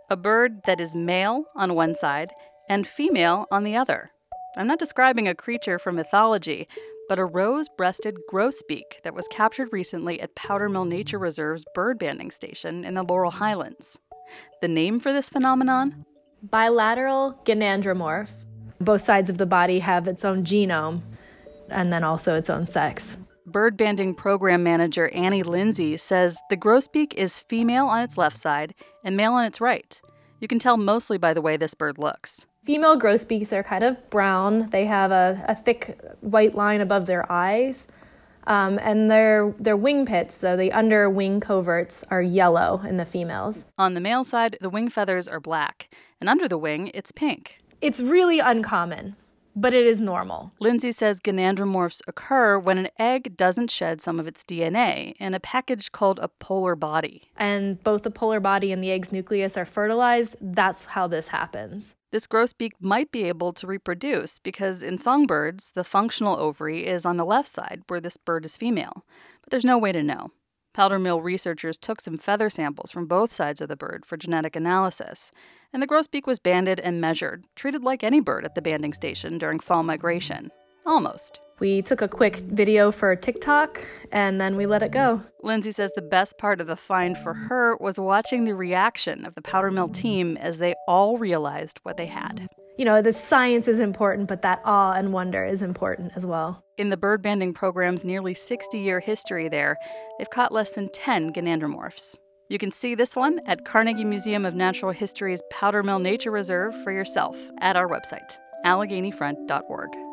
a bird that is male on one side and female on the other. I'm not describing a creature from mythology, but a rose-breasted grosbeak that was captured recently at Powdermill Nature Reserve's bird banding station in the Laurel Highlands. The name for this phenomenon? Bilateral gynandromorph. Both sides of the body have its own genome and then also its own sex. Bird banding program manager Annie Lindsay says the grosbeak is female on its left side and male on its right. You can tell mostly by the way this bird looks. Female grosbeaks are kind of brown. They have a thick white line above their eyes. And their wing pits, so the under wing coverts, are yellow in the females. On the male side, the wing feathers are black, and under the wing, it's pink. It's really uncommon, but it is normal. Lindsay says gynandromorphs occur when an egg doesn't shed some of its DNA in a package called a polar body. And both the polar body and the egg's nucleus are fertilized. That's how this happens. This grosbeak might be able to reproduce because in songbirds, the functional ovary is on the left side where this bird is female. But there's no way to know. Powdermill researchers took some feather samples from both sides of the bird for genetic analysis. And the grosbeak was banded and measured, treated like any bird at the banding station during fall migration. Almost. We took a quick video for TikTok, and then we let it go. Lindsay says the best part of the find for her was watching the reaction of the Powdermill team as they all realized what they had. You know, the science is important, but that awe and wonder is important as well. In the bird banding program's nearly 60-year history there, they've caught less than 10 gynandromorphs. You can see this one at Carnegie Museum of Natural History's Powdermill Nature Reserve for yourself at our website, AlleghenyFront.org.